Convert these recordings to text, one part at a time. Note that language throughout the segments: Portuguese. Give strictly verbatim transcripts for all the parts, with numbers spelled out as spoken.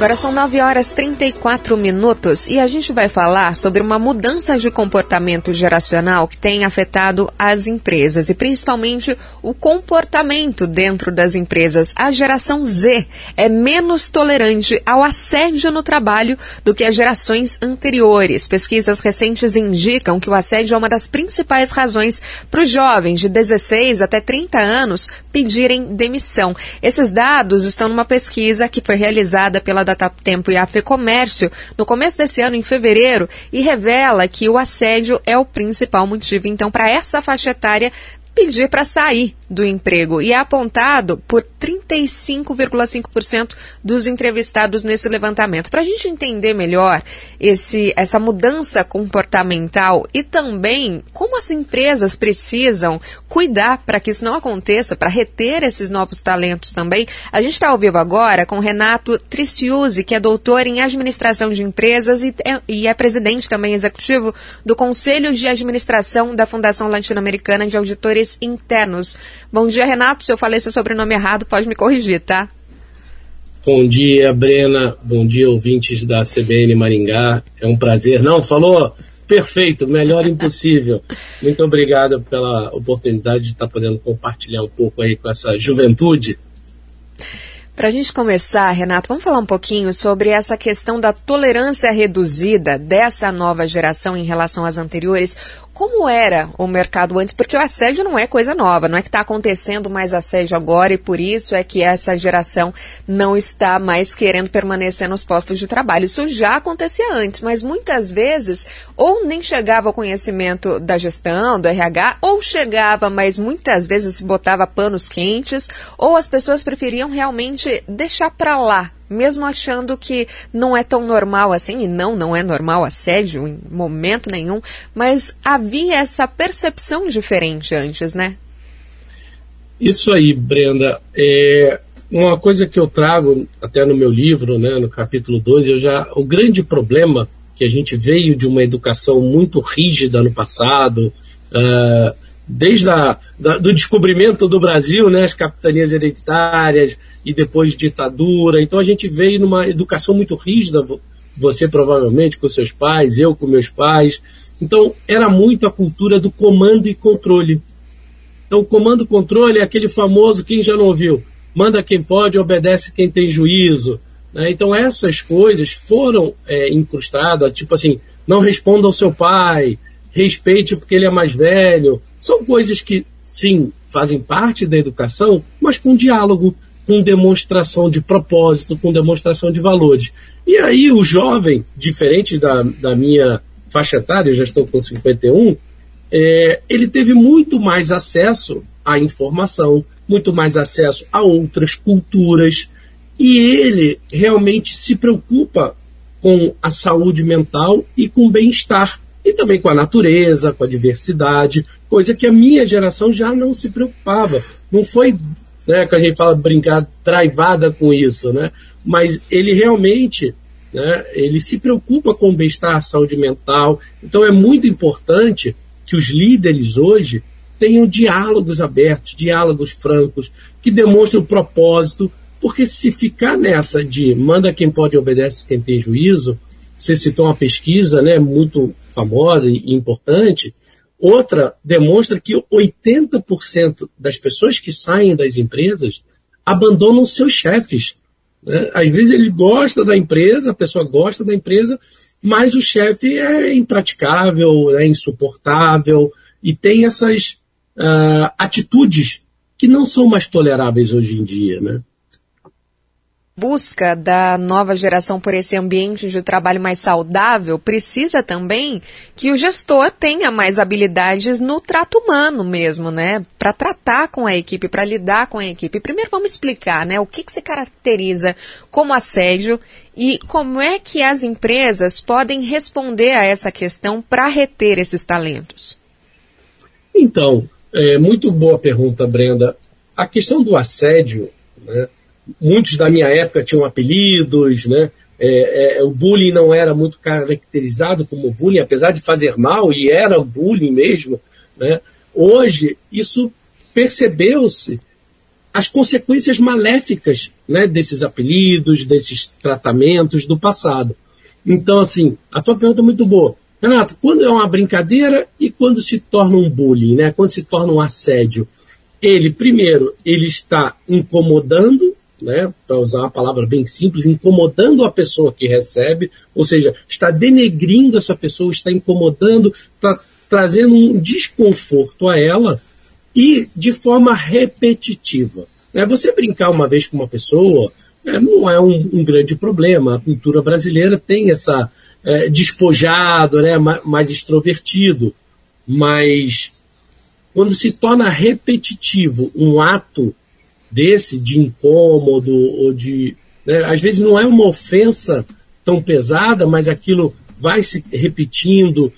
Agora são nove horas e trinta e quatro minutos e a gente vai falar sobre uma mudança de comportamento geracional que tem afetado as empresas e principalmente o comportamento dentro das empresas. A geração Z é menos tolerante ao assédio no trabalho do que as gerações anteriores. Pesquisas recentes indicam que o assédio é uma das principais razões para os jovens de dezesseis até trinta anos pedirem demissão. Esses dados estão numa pesquisa que foi realizada pela Datatempo e a FEComércio no começo desse ano, em fevereiro, e revela que o assédio é o principal motivo, então, para essa faixa etária pedir para sair do emprego. E é apontado por trinta e cinco vírgula cinco por cento dos entrevistados nesse levantamento. Para a gente entender melhor esse, essa mudança comportamental e também como as empresas precisam cuidar para que isso não aconteça, para reter esses novos talentos também, a gente está ao vivo agora com Renato Triciuzzi, que é doutor em administração de empresas e é, e é presidente também executivo do Conselho de Administração da Fundação Latino-Americana de Auditores Internos. Bom dia, Renato. Se eu falei seu sobrenome errado, pode me corrigir, tá? Bom dia, Brena. Bom dia, ouvintes da C B N Maringá. É um prazer. Não, falou perfeito, melhor impossível. Muito obrigado pela oportunidade de estar podendo compartilhar um pouco aí com essa juventude. Para a gente começar, Renato, vamos falar um pouquinho sobre essa questão da tolerância reduzida dessa nova geração em relação às anteriores. Como era o mercado antes? Porque o assédio não é coisa nova, não é que está acontecendo mais assédio agora e por isso é que essa geração não está mais querendo permanecer nos postos de trabalho. Isso já acontecia antes, mas muitas vezes ou nem chegava ao conhecimento da gestão, do R H, ou chegava, mas muitas vezes se botava panos quentes, ou as pessoas preferiam realmente deixar para lá, mesmo achando que não é tão normal assim, e não, não é normal assédio em momento nenhum, mas havia essa percepção diferente antes, né? Isso aí, Brenda. É uma coisa que eu trago até no meu livro, né, no capítulo dois, eu já, o grande problema que a gente veio de uma educação muito rígida no passado, uh, desde a, da, do descobrimento do Brasil, né, as capitanias hereditárias e depois ditadura. Então a gente veio numa educação muito rígida, você provavelmente com seus pais, eu com meus pais. Então era muito a cultura do comando e controle. Então o comando e controle é aquele famoso, quem já não ouviu, manda quem pode, obedece quem tem juízo. Né? Então essas coisas foram é, incrustadas, tipo assim, não responda ao seu pai, respeite porque ele é mais velho. São coisas que, sim, fazem parte da educação, mas com diálogo, com demonstração de propósito, com demonstração de valores. E aí o jovem, diferente da, da minha faixa etária, eu já estou com cinquenta e um, é, ele teve muito mais acesso à informação, muito mais acesso a outras culturas, e ele realmente se preocupa com a saúde mental e com o bem-estar, e também com a natureza, com a diversidade, coisa que a minha geração já não se preocupava. Não foi, né, que a gente fala, brincar, traivada com isso, né? Mas ele realmente, né, ele se preocupa com o bem-estar, a saúde mental. Então é muito importante que os líderes hoje tenham diálogos abertos, diálogos francos, que demonstrem o propósito, porque se ficar nessa de manda quem pode, obedece quem tem juízo, você citou uma pesquisa, né, muito famosa e importante. Outra demonstra que oitenta por cento das pessoas que saem das empresas abandonam seus chefes. Né? Às vezes ele gosta da empresa, a pessoa gosta da empresa, mas o chefe é impraticável, é insuportável e tem essas uh, atitudes que não são mais toleráveis hoje em dia, né? Busca da nova geração por esse ambiente de trabalho mais saudável precisa também que o gestor tenha mais habilidades no trato humano mesmo, né? Para tratar com a equipe, para lidar com a equipe. Primeiro vamos explicar, né? O que, que se caracteriza como assédio e como é que as empresas podem responder a essa questão para reter esses talentos. Então, é muito boa pergunta, Brenda. A questão do assédio, né? Muitos da minha época tinham apelidos, né? É, é, o bullying não era muito caracterizado como bullying, apesar de fazer mal, e era bullying mesmo, né? Hoje, isso percebeu-se as consequências maléficas né, desses apelidos, desses tratamentos do passado. Então, assim, a tua pergunta é muito boa. Renato, quando é uma brincadeira e quando se torna um bullying, né? Quando se torna um assédio? Ele, primeiro, ele está incomodando, né? Para usar uma palavra bem simples, incomodando a pessoa que recebe, ou seja, está denegrindo essa pessoa, está incomodando, está trazendo um desconforto a ela e de forma repetitiva. Né? Você brincar uma vez com uma pessoa, né, não é um, um grande problema. A cultura brasileira tem essa é, despojado, né, mais extrovertido, mas quando se torna repetitivo um ato desse, de incômodo, ou de, né, às vezes não é uma ofensa tão pesada, mas aquilo vai se repetindo.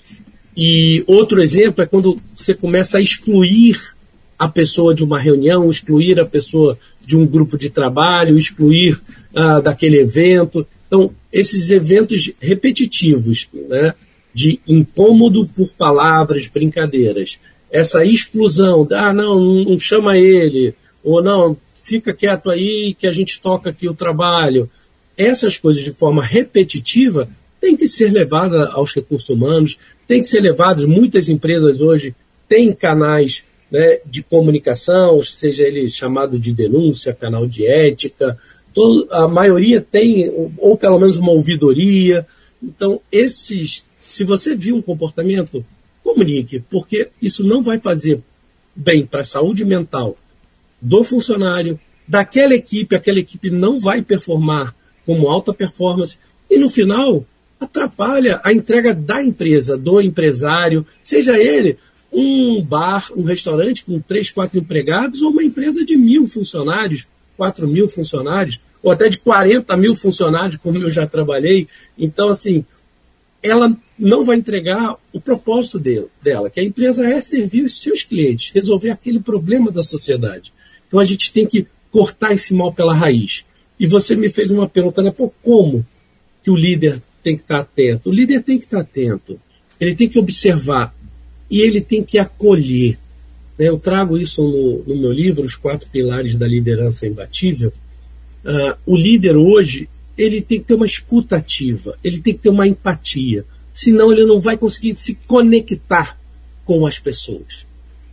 E outro exemplo é quando você começa a excluir a pessoa de uma reunião, excluir a pessoa de um grupo de trabalho, excluir uh, daquele evento. Então, esses eventos repetitivos, né, de incômodo por palavras, brincadeiras, essa exclusão, ah, não, não chama ele, ou não, fica quieto aí que a gente toca aqui o trabalho. Essas coisas de forma repetitiva têm que ser levadas aos recursos humanos, têm que ser levadas, muitas empresas hoje têm canais, né, de comunicação, seja ele chamado de denúncia, canal de ética, todo, a maioria tem, ou pelo menos uma ouvidoria. Então, esses, se você viu um comportamento, comunique, porque isso não vai fazer bem para a saúde mental do funcionário, daquela equipe, aquela equipe não vai performar como alta performance, e no final atrapalha a entrega da empresa, do empresário, seja ele um bar, um restaurante com três, quatro empregados, ou uma empresa de mil funcionários, quatro mil funcionários, ou até de quarenta mil funcionários, como eu já trabalhei. Então, assim, ela não vai entregar o propósito dele, dela, que a empresa é servir os seus clientes, resolver aquele problema da sociedade. Então, a gente tem que cortar esse mal pela raiz. E você me fez uma pergunta, né? Pô, como que o líder tem que estar atento? O líder tem que estar atento, ele tem que observar e ele tem que acolher. Eu trago isso no, no meu livro, Os Quatro Pilares da Liderança Imbatível. Uh, o líder hoje, ele tem que ter uma escuta ativa, ele tem que ter uma empatia, senão ele não vai conseguir se conectar com as pessoas.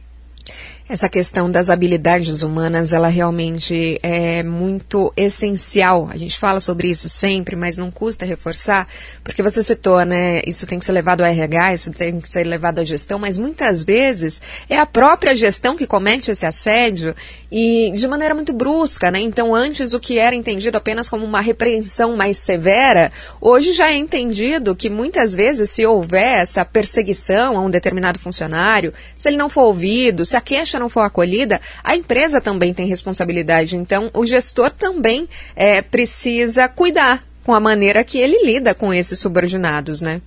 Essa questão das habilidades humanas, ela realmente é muito essencial. A gente fala sobre isso sempre, mas não custa reforçar, porque você citou, né, isso tem que ser levado ao R H, isso tem que ser levado à gestão, mas muitas vezes é a própria gestão que comete esse assédio e de maneira muito brusca, né? Então, antes o que era entendido apenas como uma repreensão mais severa, hoje já é entendido que muitas vezes, se houver essa perseguição a um determinado funcionário, se ele não for ouvido, se a queixa não for acolhida, a empresa também tem responsabilidade. Então, o gestor também é, precisa cuidar com a maneira que ele lida com esses subordinados, né?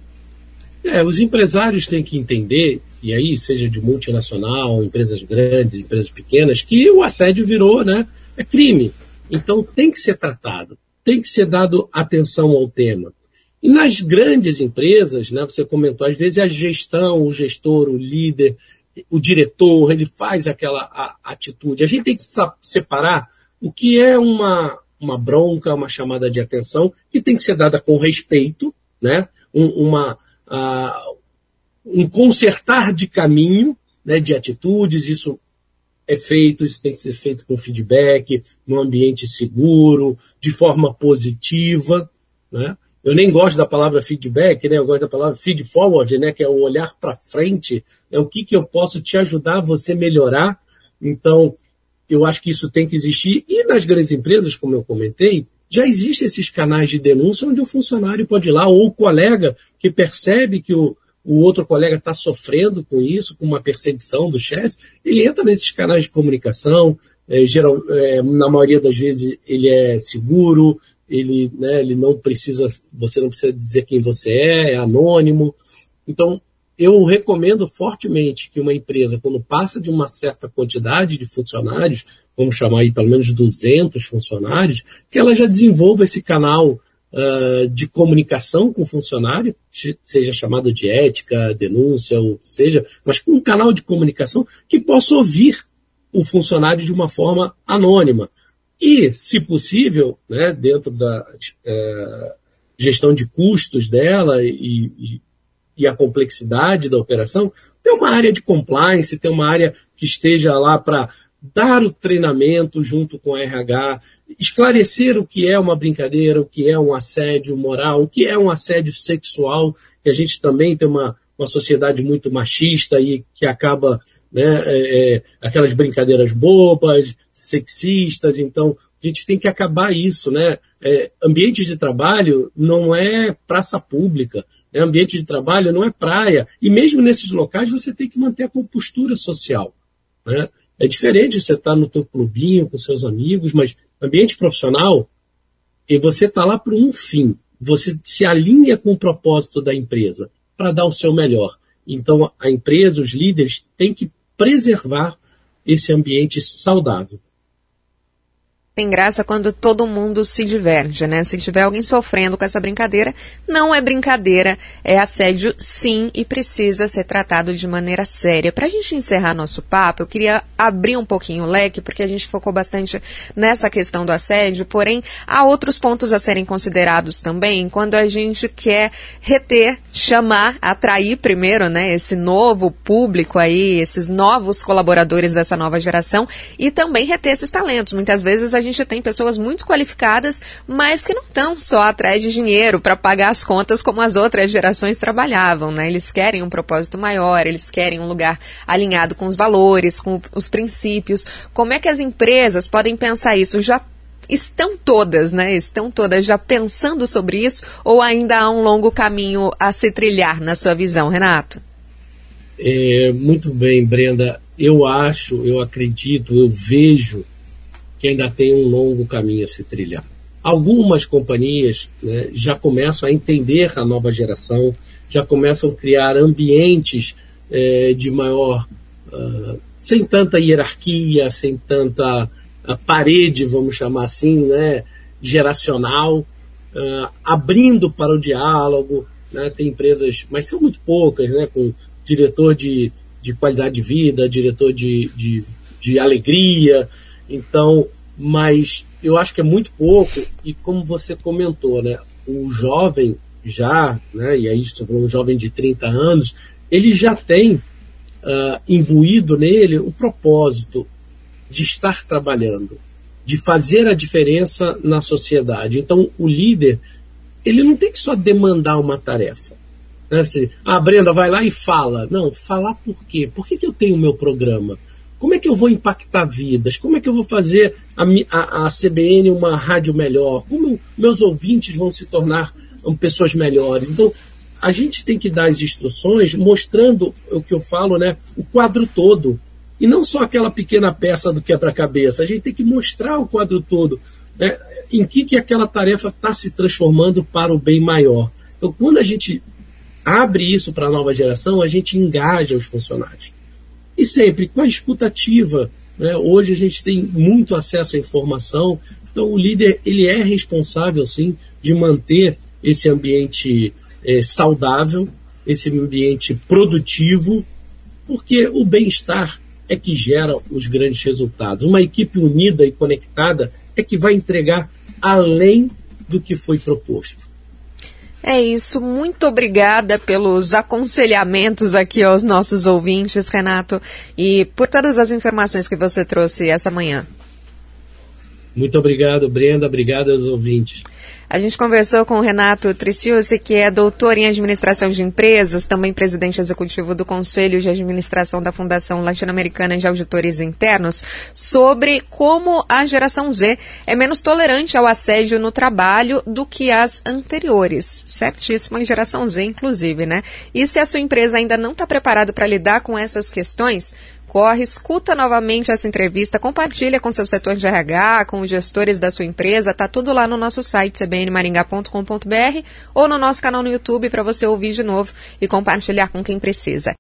É, os empresários têm que entender, e aí, seja de multinacional, empresas grandes, empresas pequenas, que o assédio virou, né, é crime. Então, tem que ser tratado, tem que ser dado atenção ao tema. E nas grandes empresas, né, você comentou, às vezes a gestão, o gestor, o líder, o diretor, ele faz aquela a, atitude. A gente tem que separar o que é uma, uma bronca, uma chamada de atenção, que tem que ser dada com respeito, né? um, uma, uh, um consertar de caminho, né, de atitudes. Isso é feito, isso tem que ser feito com feedback, num ambiente seguro, de forma positiva, né? Eu nem gosto da palavra feedback, né? Eu gosto da palavra feed forward, né? Que é o olhar para frente. É o que, que eu posso te ajudar a você melhorar. Então, eu acho que isso tem que existir. E nas grandes empresas, como eu comentei, já existem esses canais de denúncia onde o funcionário pode ir lá, ou o colega que percebe que o, o outro colega está sofrendo com isso, com uma perseguição do chefe, ele entra nesses canais de comunicação. É, geral, é, na maioria das vezes ele é seguro, ele, né, ele não precisa, você não precisa dizer quem você é, é anônimo. Então, eu recomendo fortemente que uma empresa, quando passa de uma certa quantidade de funcionários, vamos chamar aí pelo menos duzentos funcionários, que ela já desenvolva esse canal uh, de comunicação com o funcionário, seja chamado de ética, denúncia, ou seja, mas um canal de comunicação que possa ouvir o funcionário de uma forma anônima. e, se possível, né, dentro da é, gestão de custos dela e, e, e a complexidade da operação, ter uma área de compliance, ter uma área que esteja lá para dar o treinamento junto com a R H, esclarecer o que é uma brincadeira, o que é um assédio moral, o que é um assédio sexual, que a gente também tem uma, uma sociedade muito machista e que acaba, né, é, é, aquelas brincadeiras bobas, sexistas. Então a gente tem que acabar isso, né? É, ambiente de trabalho não é praça pública, né? Ambiente de trabalho não é praia, e mesmo nesses locais você tem que manter a compostura social, né? É diferente você estar no teu clubinho com seus amigos, mas ambiente profissional, e você está lá por um fim. Você se alinha com o propósito da empresa para dar o seu melhor. Então, a empresa, os líderes, têm que preservar esse ambiente saudável. Tem graça quando todo mundo se diverte, né? Se tiver alguém sofrendo com essa brincadeira, não é brincadeira, é assédio sim e precisa ser tratado de maneira séria. Para a gente encerrar nosso papo, eu queria abrir um pouquinho o leque, porque a gente focou bastante nessa questão do assédio, porém há outros pontos a serem considerados também quando a gente quer reter, chamar, atrair primeiro, né, esse novo público aí, esses novos colaboradores dessa nova geração e também reter esses talentos. Muitas vezes a A gente tem pessoas muito qualificadas, mas que não estão só atrás de dinheiro para pagar as contas como as outras gerações trabalhavam, né? Eles querem um propósito maior, eles querem um lugar alinhado com os valores, com os princípios. Como é que as empresas podem pensar isso? Já estão todas, né? Estão todas já pensando sobre isso ou ainda há um longo caminho a se trilhar na sua visão, Renato? É, muito bem, Brenda. Eu acho, eu acredito, eu vejo que ainda tem um longo caminho a se trilhar. Algumas companhias, né, já começam a entender a nova geração, já começam a criar ambientes é, de maior, uh, sem tanta hierarquia, sem tanta uh, parede, vamos chamar assim, né, geracional, uh, abrindo para o diálogo, né, tem empresas, mas são muito poucas, né, com diretor de, de qualidade de vida, diretor de, de, de alegria. Então, mas eu acho que é muito pouco, e como você comentou, né, o jovem já, né, e aí estou falando um jovem de trinta anos, ele já tem uh, imbuído nele o propósito de estar trabalhando, de fazer a diferença na sociedade. Então, o líder, ele não tem que só demandar uma tarefa. Né, assim, ah, Brenda, vai lá e fala. Não, falar por quê? Por que que eu tenho o meu programa? Como é que eu vou impactar vidas? Como é que eu vou fazer a, a, a C B N uma rádio melhor? Como meus ouvintes vão se tornar um, pessoas melhores? Então, a gente tem que dar as instruções mostrando o que eu falo, né, o quadro todo. E não só aquela pequena peça do quebra-cabeça. A gente tem que mostrar o quadro todo, né, em que, que aquela tarefa está se transformando para o bem maior. Então, quando a gente abre isso para a nova geração, a gente engaja os funcionários. E sempre com a escutativa, né? Hoje a gente tem muito acesso à informação, então o líder ele é responsável, sim, de manter esse ambiente é, saudável, esse ambiente produtivo, porque o bem-estar é que gera os grandes resultados. Uma equipe unida e conectada é que vai entregar além do que foi proposto. É isso, muito obrigada pelos aconselhamentos aqui aos nossos ouvintes, Renato, e por todas as informações que você trouxe essa manhã. Muito obrigado, Brenda, obrigado aos ouvintes. A gente conversou com o Renato Triciusi, que é doutor em administração de empresas, também presidente executivo do Conselho de Administração da Fundação Latino-Americana de Auditores Internos, sobre como a geração Z é menos tolerante ao assédio no trabalho do que as anteriores. Certíssimo, a geração Z, inclusive, né? E se a sua empresa ainda não está preparada para lidar com essas questões, corre, escuta novamente essa entrevista, compartilha com seu setor de R H, com os gestores da sua empresa, tá tudo lá no nosso site c b n maringá ponto com ponto b r ou no nosso canal no YouTube para você ouvir de novo e compartilhar com quem precisa.